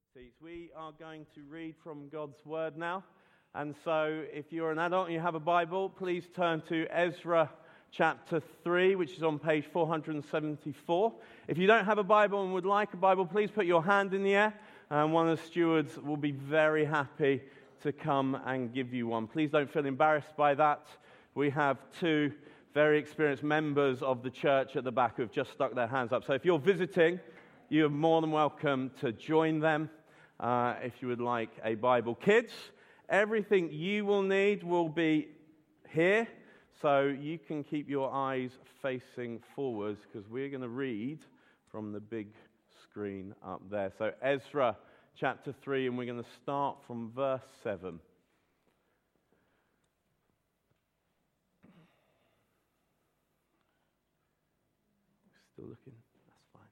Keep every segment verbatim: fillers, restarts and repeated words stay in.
seats. We are going to read from God's Word now. And so if you're an adult and you have a Bible, please turn to Ezra chapter three, which is on page four hundred seventy-four. If you don't have a Bible and would like a Bible, please put your hand in the air, and one of the stewards will be very happy to come and give you one. Please don't feel embarrassed by that. We have two very experienced members of the church at the back who have just stuck their hands up. So if you're visiting, you're more than welcome to join them uh, if you would like a Bible. Kids, everything you will need will be here, so you can keep your eyes facing forwards because we're going to read from the big screen up there. So Ezra chapter three, and we're going to start from verse seven. Still looking? That's fine.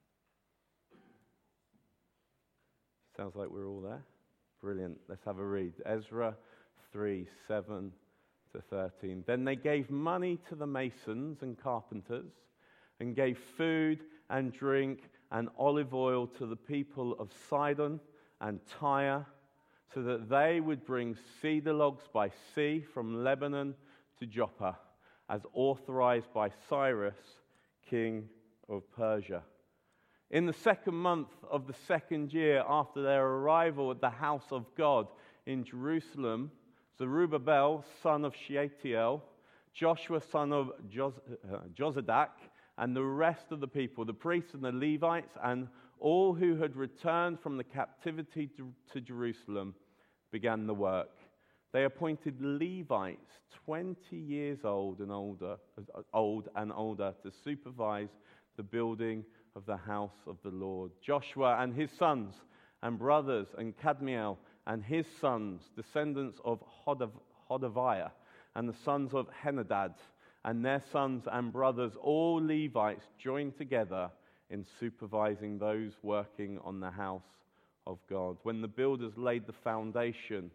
Sounds like we're all there. Brilliant. Let's have a read. Ezra three, seven to thirteen. Then they gave money to the masons and carpenters, and gave food and drink and olive oil to the people of Sidon and Tyre, so that they would bring cedar logs by sea from Lebanon to Joppa, as authorized by Cyrus, king of Persia. In the second month of the second year after their arrival at the house of God in Jerusalem, Zerubbabel, son of Shealtiel, Joshua, son of Jos- uh, Jozadak, and the rest of the people, the priests and the Levites, and all who had returned from the captivity to, to Jerusalem, began the work. They appointed Levites, twenty years old and older, old and older, to supervise the building of the house of the Lord. Joshua and his sons and brothers, and Kadmiel and his sons, descendants of Hodav- Hodaviah, and the sons of Henadad, and their sons and brothers, all Levites, joined together in supervising those working on the house of God. When the builders laid the foundation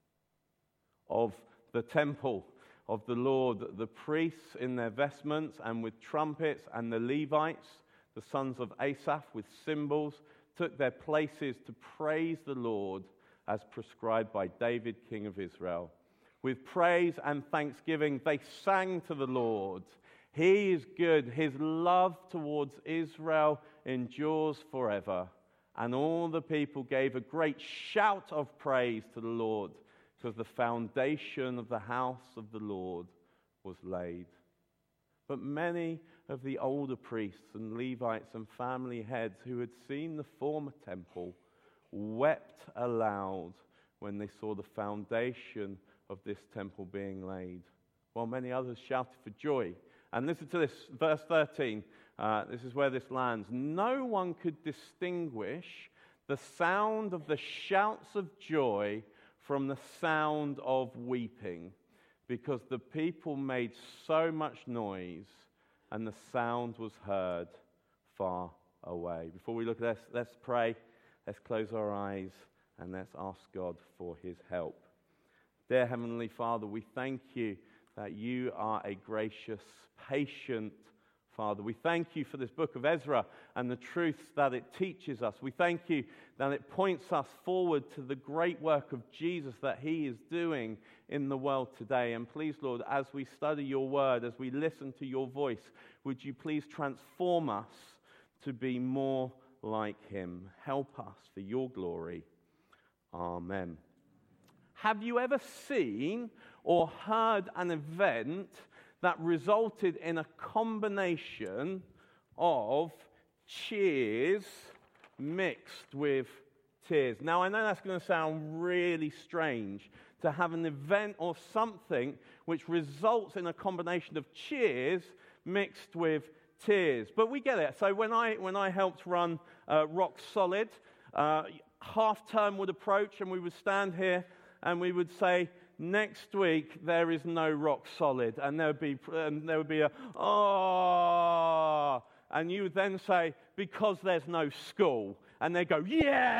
of the temple of the Lord, the priests in their vestments and with trumpets, and the Levites, the sons of Asaph, with cymbals, took their places to praise the Lord as prescribed by David, king of Israel. With praise and thanksgiving, they sang to the Lord. He is good. His love towards Israel endures forever. And all the people gave a great shout of praise to the Lord, because the foundation of the house of the Lord was laid. But many of the older priests and Levites and family heads who had seen the former temple wept aloud when they saw the foundation of this temple being laid, while many others shouted for joy. And listen to this, verse thirteen. Uh, this is where this lands. No one could distinguish the sound of the shouts of joy from the sound of weeping, because the people made so much noise, and the sound was heard far away. Before we look at this, let's pray. Let's close our eyes and let's ask God for his help. Dear Heavenly Father, we thank you that you are a gracious, patient Father. We thank you for this book of Ezra and the truths that it teaches us. We thank you that it points us forward to the great work of Jesus that he is doing in the world today. And please, Lord, as we study your word, as we listen to your voice, would you please transform us to be more like him? Help us for your glory. Amen. Have you ever seen or heard an event that resulted in a combination of cheers mixed with tears? Now, I know that's going to sound really strange to have an event or something which results in a combination of cheers mixed with tears, but we get it. So when I when I helped run uh, Rock Solid, uh, half term would approach and we would stand here and we would say, next week there is no Rock Solid, and there would be and there would be a oh, and you would then say, because there's no school, and they go,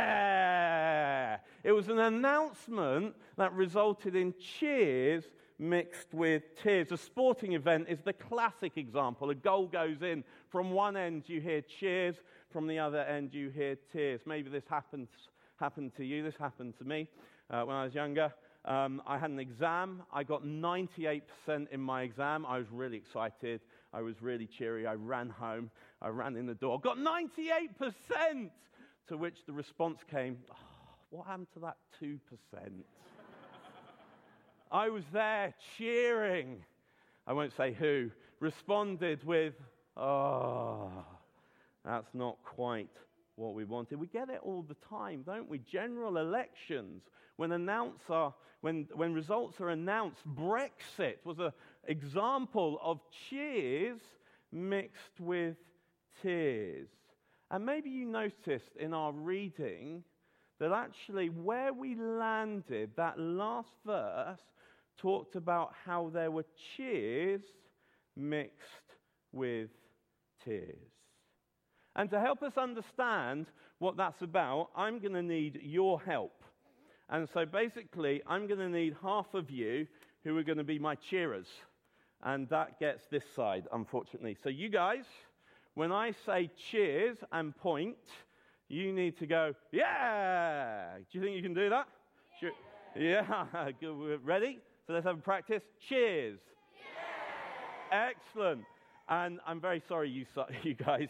yeah. It was an announcement that resulted in cheers mixed with tears. A sporting event is the classic example. A goal goes in. From one end you hear cheers, from the other end you hear tears. Maybe this happens happened to you. This happened to me uh, when I was younger. Um, I had an exam. I got ninety-eight percent in my exam. I was really excited. I was really cheery. I ran home. I ran in the door. Got ninety-eight percent! To which the response came, oh, what happened to that two percent? I was there cheering. I won't say who. Responded with, oh, that's not quite what we wanted. We get it all the time, don't we? General elections, when announcer, when when results are announced, Brexit was an example of cheers mixed with tears. And maybe you noticed in our reading that actually where we landed, that last verse talked about how there were cheers mixed with tears. And to help us understand what that's about, I'm going to need your help. And so basically, I'm going to need half of you who are going to be my cheerers. And that gets this side, unfortunately. So you guys, when I say cheers and point, you need to go, yeah! Do you think you can do that? Yeah. Sure. Yeah. Good. Ready? So let's have a practice. Cheers. Yeah. Excellent. And I'm very sorry, you, you guys.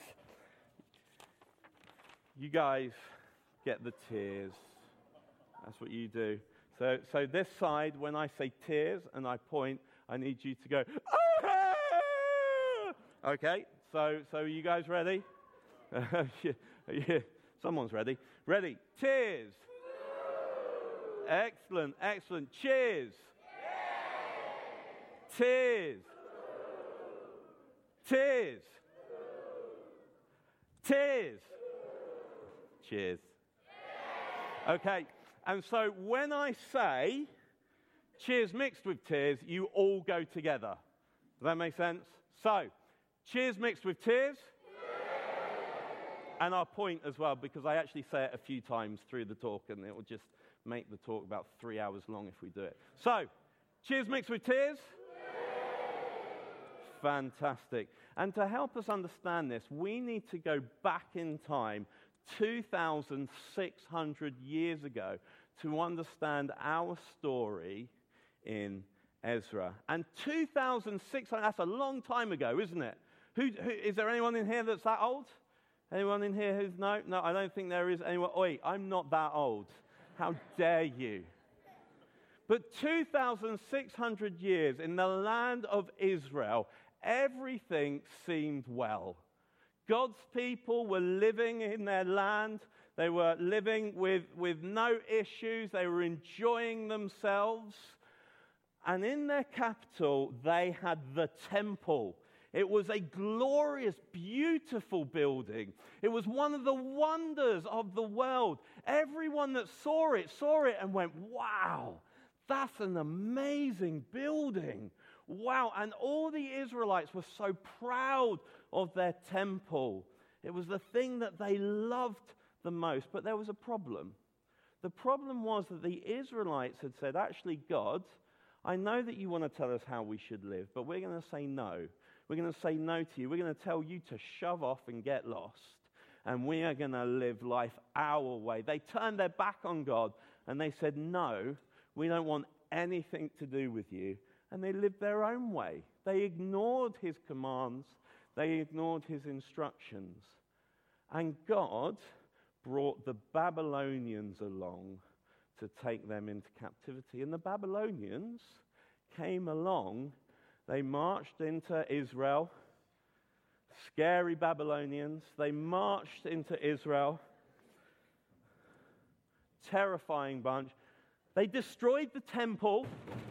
You guys get the tears. That's what you do. So, so this side, when I say tears and I point, I need you to go, ah! Okay, so, so are you guys ready? yeah, yeah, someone's ready. Ready, tears. Excellent, excellent. Cheers. Tears. Tears. Tears. Cheers. Okay, and so when I say cheers mixed with tears, you all go together. Does that make sense? So, cheers mixed with tears. And I'll point as well, because I actually say it a few times through the talk, and it will just make the talk about three hours long if we do it. So, cheers mixed with tears. Fantastic. And to help us understand this, we need to go back in time two thousand six hundred years ago to understand our story in Ezra. And two thousand six hundred, that's a long time ago, isn't it? Who, who, is there anyone in here that's that old? Anyone in here who's, no? No, I don't think there is anyone. Oi, I'm not that old. How dare you? But two thousand six hundred years in the land of Israel, everything seemed well. God's people were living in their land. They were living with, with no issues. They were enjoying themselves. And in their capital, they had the temple. It was a glorious, beautiful building. It was one of the wonders of the world. Everyone that saw it, saw it and went, wow, that's an amazing building. Wow, and all the Israelites were so proud of their temple. It was the thing that they loved the most, but there was a problem. The problem was that the Israelites had said, actually, God, I know that you want to tell us how we should live, but we're going to say no. We're going to say no to you. We're going to tell you to shove off and get lost, and we are going to live life our way. They turned their back on God, and they said, no, we don't want anything to do with you. And they lived their own way. They ignored his commands. They ignored his instructions. And God brought the Babylonians along to take them into captivity. And the Babylonians came along. They marched into Israel. Scary Babylonians. They marched into Israel. Terrifying bunch. They destroyed the temple.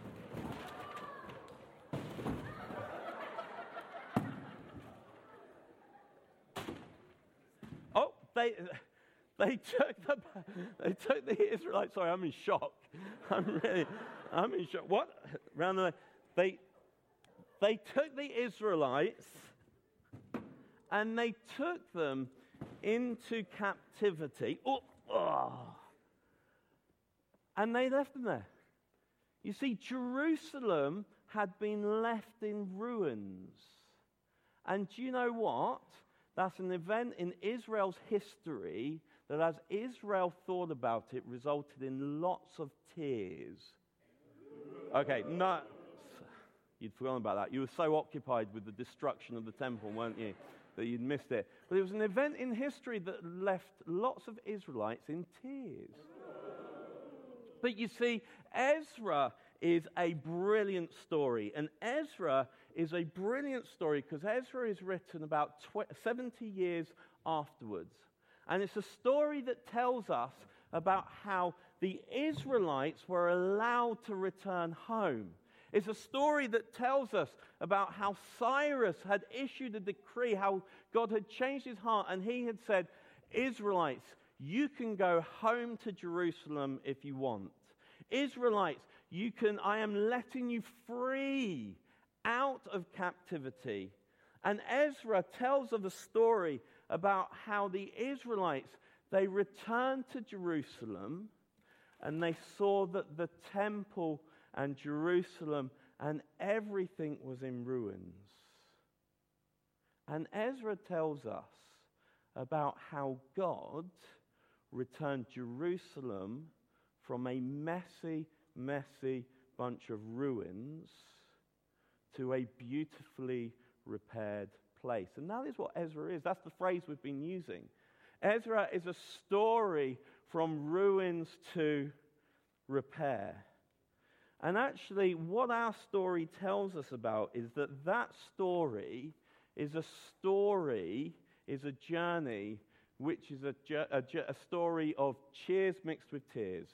They, they took the they took the Israelites. Sorry, I'm in shock. I'm really, I'm in shock. What? Round the they they took the Israelites and they took them into captivity. Oh, oh. And they left them there. You see, Jerusalem had been left in ruins. And do you know what? That's an event in Israel's history that as Israel thought about it, resulted in lots of tears. Okay, no, you'd forgotten about that. You were so occupied with the destruction of the temple, weren't you, that you'd missed it. But it was an event in history that left lots of Israelites in tears. But you see, Ezra is a brilliant story. And Ezra is a brilliant story because Ezra is written about seventy years afterwards. And it's a story that tells us about how the Israelites were allowed to return home. It's a story that tells us about how Cyrus had issued a decree, how God had changed his heart, and he had said, Israelites, you can go home to Jerusalem if you want. Israelites, you can, I am letting you free out of captivity. And Ezra tells of a story about how the Israelites, they returned to Jerusalem and they saw that the temple and Jerusalem and everything was in ruins. And Ezra tells us about how God returned Jerusalem from a messy, messy bunch of ruins to a beautifully repaired place. And that is what Ezra is. That's the phrase we've been using. Ezra is a story from ruins to repair. And actually, what our story tells us about is that that story is a story, is a journey, which is a, a, a story of cheers mixed with tears.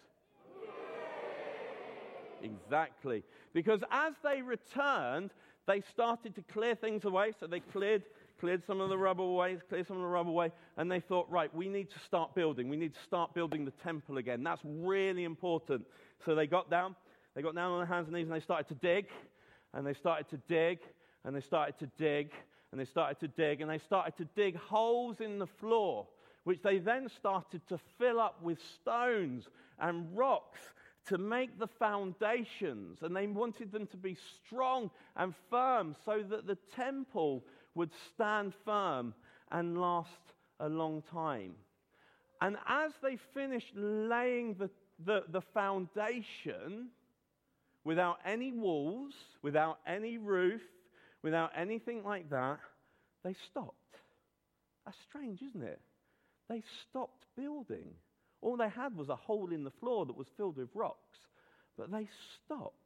Exactly. Because as they returned, they started to clear things away. So they cleared cleared some of the rubble away, cleared some of the rubble away, and they thought, right, we need to start building. We need to start building the temple again. That's really important. So they got down, they got down on their hands and knees, and they started to dig, and they started to dig, and they started to dig, and they started to dig, and they started to dig holes in the floor, which they then started to fill up with stones and rocks to make the foundations. And they wanted them to be strong and firm so that the temple would stand firm and last a long time. And as they finished laying the, the, the foundation without any walls, without any roof, without anything like that, they stopped. That's strange, isn't it? They stopped building. All they had was a hole in the floor that was filled with rocks. But they stopped.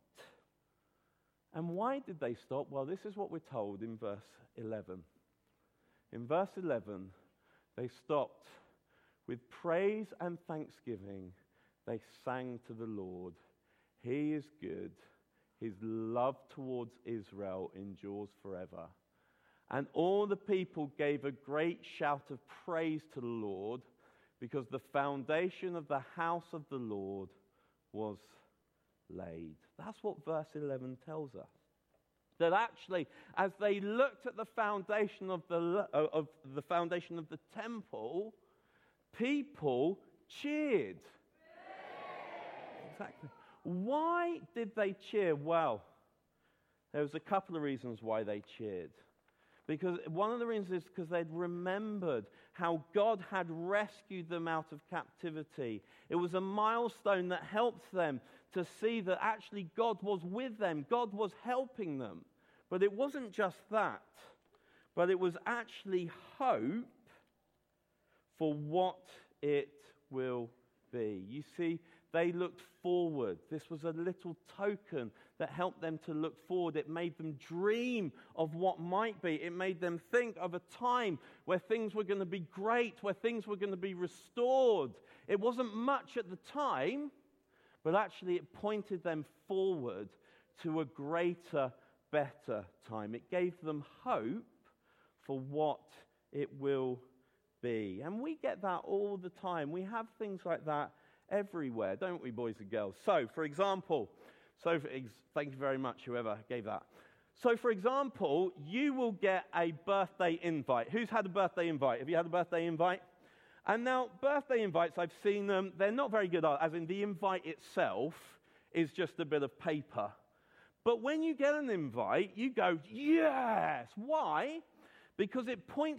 And why did they stop? Well, this is what we're told in verse eleven. In verse eleven, they stopped. With praise and thanksgiving, they sang to the Lord. He is good. His love towards Israel endures forever. And all the people gave a great shout of praise to the Lord, because the foundation of the house of the Lord was laid. That's what verse eleven tells us. That actually, as they looked at the foundation of the, of the foundation of the temple, people cheered. Exactly. Why did they cheer? Well, there was a couple of reasons why they cheered. Because one of the reasons is because they'd remembered how God had rescued them out of captivity. It was a milestone that helped them to see that actually God was with them. God was helping them. But it wasn't just that. But it was actually hope for what it will be. You see, they looked forward. This was a little token that helped them to look forward. It made them dream of what might be. It made them think of a time where things were going to be great, where things were going to be restored. It wasn't much at the time, but actually it pointed them forward to a greater, better time. It gave them hope for what it will be. And we get that all the time. We have things like that everywhere, don't we, boys and girls? So, for example, so for ex- thank you very much, whoever gave that. So, for example, you will get a birthday invite. Who's had a birthday invite? Have you had a birthday invite? And now, birthday invites, I've seen them, they're not very good, as in the invite itself is just a bit of paper. But when you get an invite, you go, yes! Why? Because it points us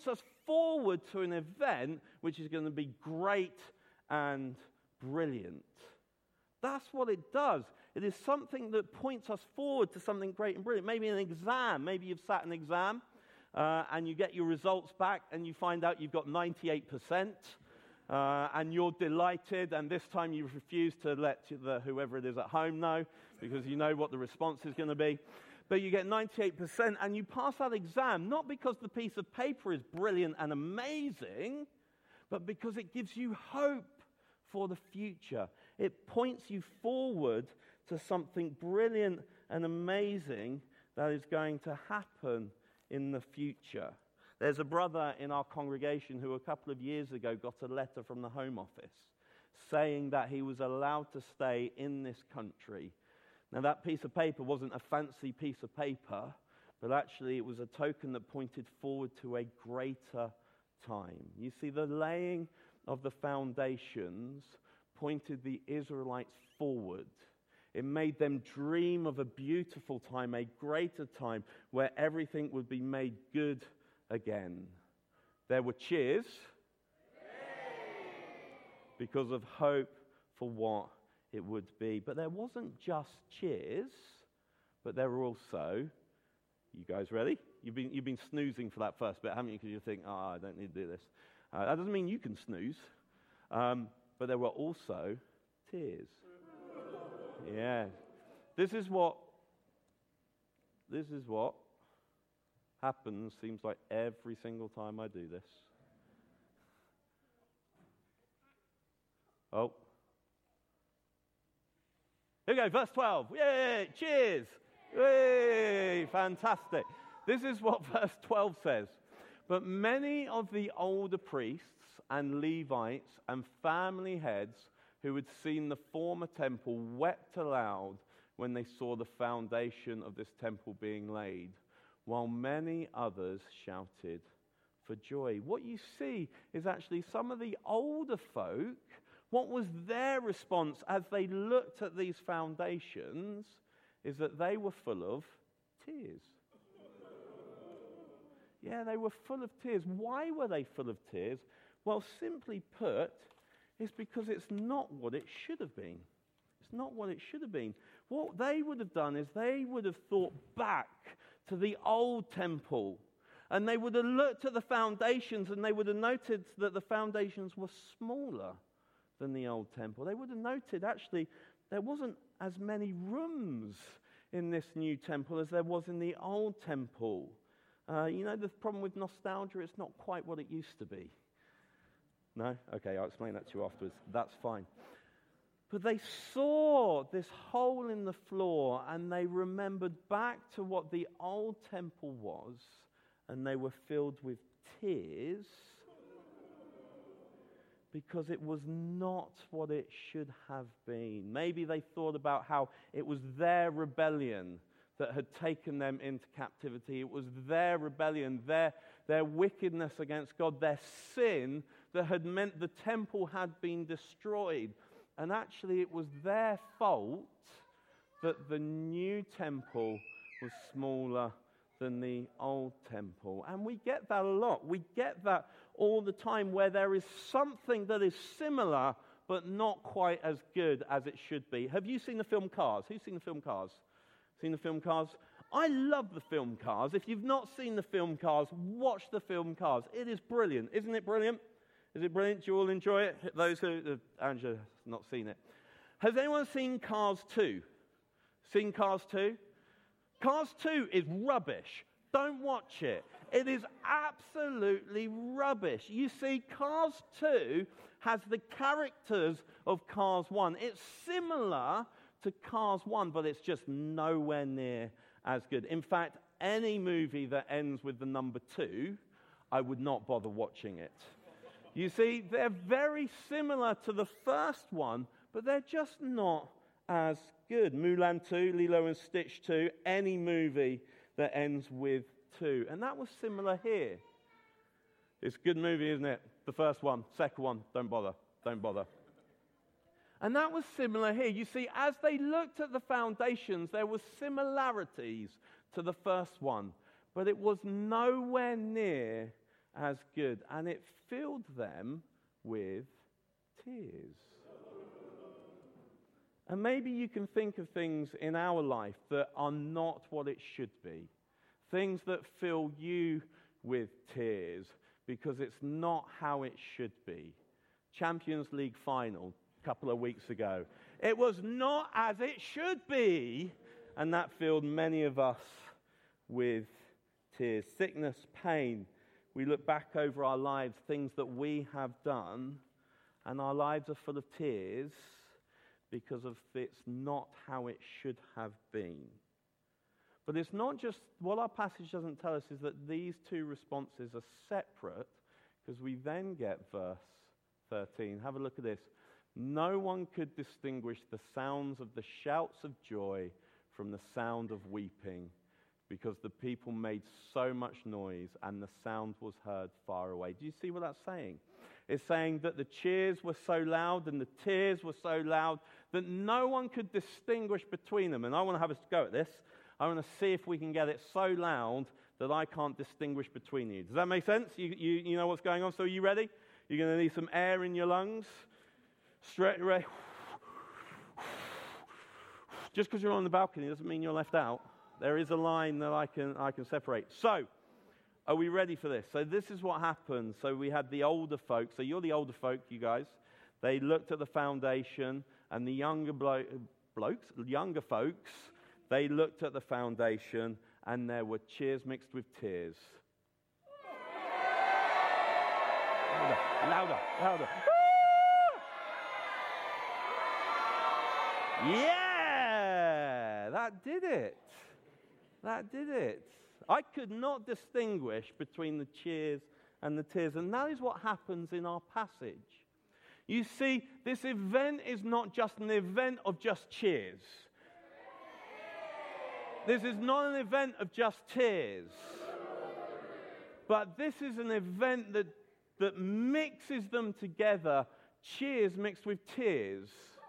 forward to an event which is going to be great and brilliant. That's what it does. It is something that points us forward to something great and brilliant. Maybe an exam. Maybe you've sat an exam uh, and you get your results back and you find out you've got ninety-eight percent uh, and you're delighted, and this time you refuse to let the, whoever it is at home know because you know what the response is going to be. But you get ninety-eight percent and you pass that exam, not because the piece of paper is brilliant and amazing, but because it gives you hope for the future. It points you forward to something brilliant and amazing that is going to happen in the future. There's a brother in our congregation who a couple of years ago got a letter from the Home Office saying that he was allowed to stay in this country. Now, that piece of paper wasn't a fancy piece of paper, but actually it was a token that pointed forward to a greater time. You see, the laying of the foundations pointed the Israelites forward. It made them dream of a beautiful time, a greater time, where everything would be made good again. There were cheers because of hope for what it would be. But there wasn't just cheers, but there were also, you guys ready? You've been, you've been snoozing for that first bit, haven't you? Because you think, oh, I don't need to do this. Uh, that doesn't mean you can snooze. Um, but there were also tears. Yeah. This is what, this is what happens, seems like every single time I do this. Oh. Here we go, verse twelve. Yay, cheers. Yay, fantastic. This is what verse twelve says. But many of the older priests and Levites and family heads who had seen the former temple wept aloud when they saw the foundation of this temple being laid, while many others shouted for joy. What you see is actually some of the older folk, what was their response as they looked at these foundations is that they were full of tears. Yeah, they were full of tears. Why were they full of tears? Well, simply put, it's because it's not what it should have been. It's not what it should have been. What they would have done is they would have thought back to the old temple, and they would have looked at the foundations, and they would have noted that the foundations were smaller than the old temple. They would have noted, actually, there wasn't as many rooms in this new temple as there was in the old temple. Uh, you know, the problem with nostalgia, it's not quite what it used to be. No? Okay, I'll explain that to you afterwards. That's fine. But they saw this hole in the floor, and they remembered back to what the old temple was, and they were filled with tears because it was not what it should have been. Maybe they thought about how it was their rebellion that had taken them into captivity. It was their rebellion, their, their wickedness against God, their sin that had meant the temple had been destroyed. And actually it was their fault that the new temple was smaller than the old temple. And we get that a lot. We get that all the time, where there is something that is similar but not quite as good as it should be. Have you seen the film Cars? Who's seen the film Cars? Seen the film Cars? I love the film Cars. If you've not seen the film Cars, watch the film Cars. It is brilliant. Isn't it brilliant? Is it brilliant? Do you all enjoy it? Those who, uh, Angela has not seen it. Has anyone seen Cars two? Seen Cars two? Cars two is rubbish. Don't watch it. It is absolutely rubbish. You see, Cars two has the characters of Cars one. It's similar to Cars one, but it's just nowhere near as good. In fact, any movie that ends with the number two, I would not bother watching it. You see, they're very similar to the first one, but they're just not as good. Mulan two, Lilo and Stitch two, any movie that ends with two. And that was similar here. It's a good movie, isn't it? The first one, second one, don't bother, don't bother. And that was similar here. You see, as they looked at the foundations, there were similarities to the first one, but it was nowhere near as good. And it filled them with tears. And maybe you can think of things in our life that are not what it should be. Things that fill you with tears because it's not how it should be. Champions League final a couple of weeks ago. It was not as it should be. And that filled many of us with tears. Sickness, pain. We look back over our lives, things that we have done, and our lives are full of tears because of it's not how it should have been. But it's not just, what our passage doesn't tell us is that these two responses are separate, because we then get verse thirteen. Have a look at this. No one could distinguish the sounds of the shouts of joy from the sound of weeping, because the people made so much noise and the sound was heard far away. Do you see what that's saying? It's saying that the cheers were so loud and the tears were so loud that no one could distinguish between them. And I want to have a go at this. I want to see if we can get it so loud that I can't distinguish between you. Does that make sense? You, you, you know what's going on? So are you ready? You're going to need some air in your lungs. Straight away. Just because you're on the balcony doesn't mean you're left out. There is a line that I can I can separate. So, are we ready for this? So this is what happened. So we had the older folk. So you're the older folk, you guys. They looked at the foundation, and the younger blo- blokes, younger folks, they looked at the foundation, and there were cheers mixed with tears. Louder, louder, louder. Yeah, that did it. That did it. I could not distinguish between the cheers and the tears. And that is what happens in our passage. You see, this event is not just an event of just cheers. This is not an event of just tears. But this is an event that, that mixes them together, cheers mixed with tears.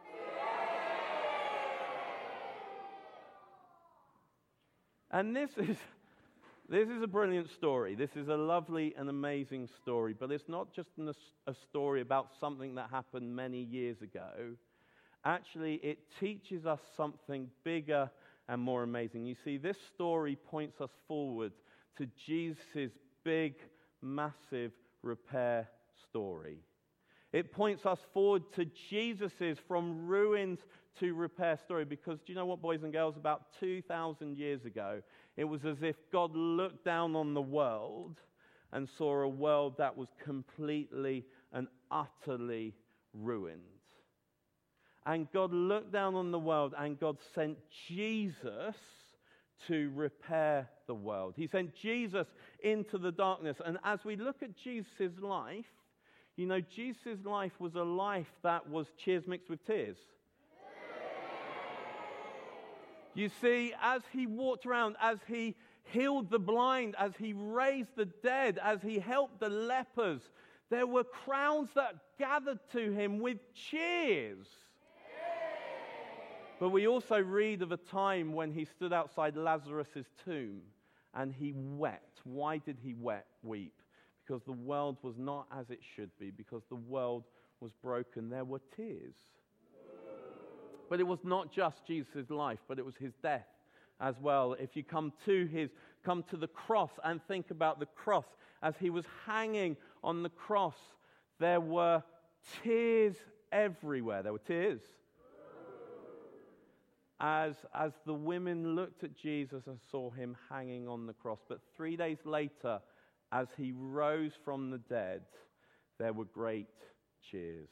And this is, this is a brilliant story. This is a lovely and amazing story. But it's not just an, a story about something that happened many years ago. Actually, it teaches us something bigger and more amazing. You see, this story points us forward to Jesus' big, massive repair story. It points us forward to Jesus' from ruins to repair story, because do you know what, boys and girls? About two thousand years ago, it was as if God looked down on the world and saw a world that was completely and utterly ruined. And God looked down on the world, and God sent Jesus to repair the world. He sent Jesus into the darkness. And as we look at Jesus' life, you know, Jesus' life was a life that was cheers mixed with tears. You see, as he walked around, as he healed the blind, as he raised the dead, as he helped the lepers, there were crowds that gathered to him with cheers. But we also read of a time when he stood outside Lazarus' tomb and he wept. Why did he weep? weep? Because the world was not as it should be, because the world was broken. There were tears. But it was not just Jesus' life, but it was his death as well. If you come to his, come to the cross and think about the cross, as he was hanging on the cross, there were tears everywhere. There were tears. As, as the women looked at Jesus and saw him hanging on the cross. But three days later, as he rose from the dead, there were great cheers.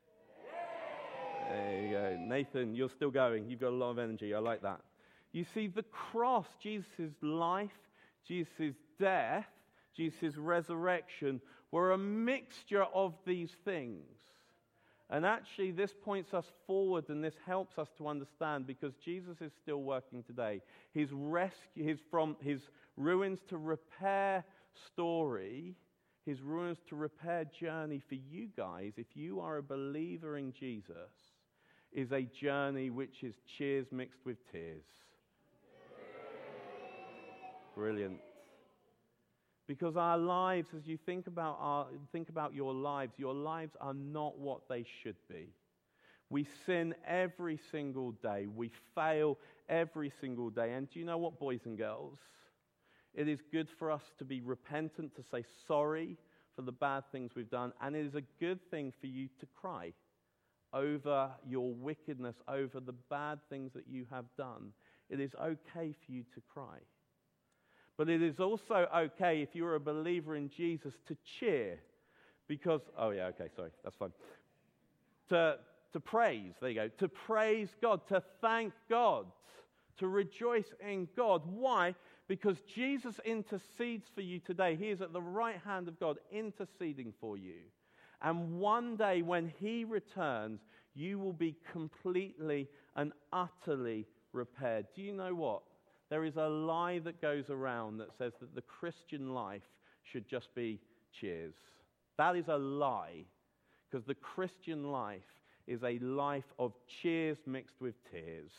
There you go. Nathan, you're still going. You've got a lot of energy. I like that. You see, the cross, Jesus' life, Jesus' death, Jesus' resurrection were a mixture of these things. And actually, this points us forward, and this helps us to understand, because Jesus is still working today. His rescue, his from his ruins to repair story, his ruins to repair journey for you guys, if you are a believer in Jesus, is a journey which is cheers mixed with tears. Brilliant. Because our lives, as you think about our, think about your lives, your lives are not what they should be. We sin every single day. We fail every single day. And do you know what, boys and girls? It is good for us to be repentant, to say sorry for the bad things we've done. And it is a good thing for you to cry over your wickedness, over the bad things that you have done. It is okay for you to cry. But it is also okay, if you're a believer in Jesus, to cheer. Because, oh yeah, okay, sorry, that's fine. To, to praise, there you go. To praise God, to thank God, to rejoice in God. Why? Because Jesus intercedes for you today. He is at the right hand of God, interceding for you. And one day when he returns, you will be completely and utterly repaired. Do you know what? There is a lie that goes around that says that the Christian life should just be cheers. That is a lie, because the Christian life is a life of cheers mixed with tears.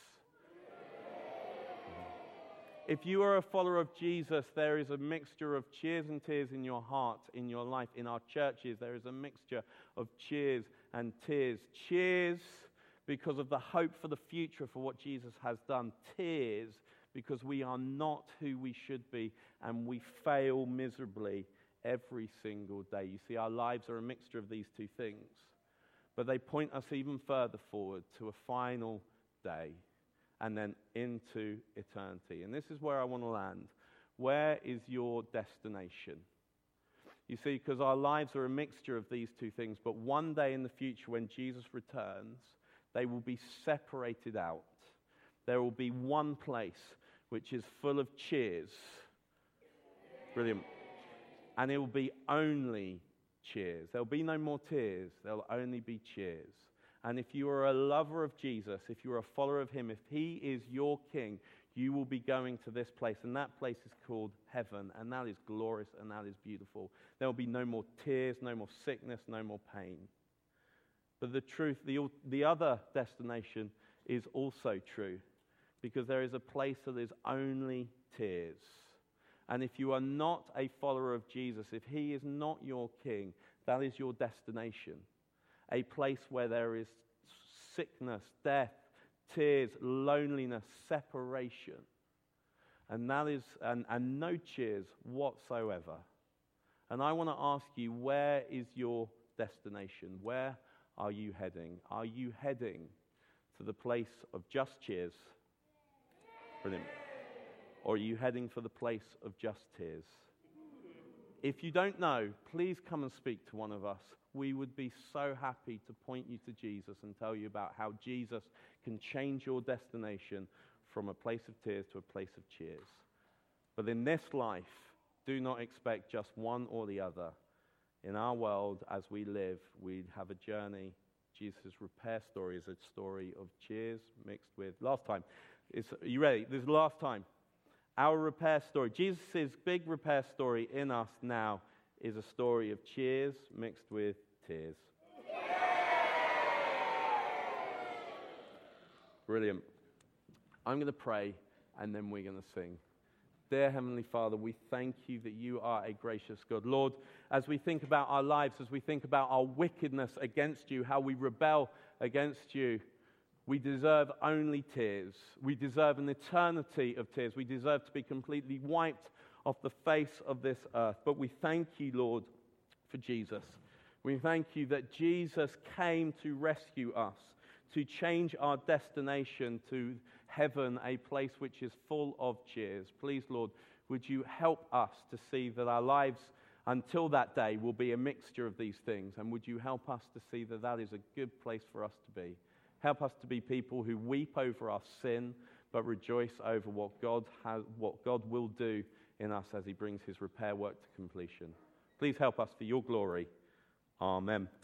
If you are a follower of Jesus, there is a mixture of cheers and tears in your heart, in your life. In our churches, there is a mixture of cheers and tears. Cheers because of the hope for the future, for what Jesus has done. Tears because we are not who we should be, and we fail miserably every single day. You see, our lives are a mixture of these two things, but they point us even further forward to a final day, and then into eternity. And this is where I want to land. Where is your destination? You see, because our lives are a mixture of these two things, but one day in the future when Jesus returns, they will be separated out. There will be one place which is full of cheers. Brilliant. And it will be only cheers. There will be no more tears. There will only be cheers. And if you are a lover of Jesus, if you are a follower of him, if he is your king, you will be going to this place. And that place is called heaven. And that is glorious and that is beautiful. There will be no more tears, no more sickness, no more pain. But the truth, the, the other destination is also true. Because there is a place that is only tears. And if you are not a follower of Jesus, if he is not your king, that is your destination. A place where there is sickness, death, tears, loneliness, separation. And that is, and, and no cheers whatsoever. And I want to ask you, where is your destination? Where are you heading? Are you heading to the place of just cheers? Brilliant. Or are you heading for the place of just tears? If you don't know, please come and speak to one of us. We would be so happy to point you to Jesus and tell you about how Jesus can change your destination from a place of tears to a place of cheers. But in this life, do not expect just one or the other. In our world, as we live, we have a journey. Jesus' repair story is a story of cheers mixed with... Last time. Is, are you ready? This is the last time. Our repair story, Jesus' big repair story in us now is a story of cheers mixed with tears. Brilliant. I'm going to pray and then we're going to sing. Dear Heavenly Father, we thank you that you are a gracious God. Lord, as we think about our lives, as we think about our wickedness against you, how we rebel against you, we deserve only tears. We deserve an eternity of tears. We deserve to be completely wiped off the face of this earth. But we thank you, Lord, for Jesus. We thank you that Jesus came to rescue us, to change our destination to heaven, a place which is full of cheers. Please, Lord, would you help us to see that our lives until that day will be a mixture of these things, and would you help us to see that that is a good place for us to be. Help us to be people who weep over our sin, but rejoice over what God has, what God will do in us as he brings his repair work to completion. Please help us for your glory. Amen.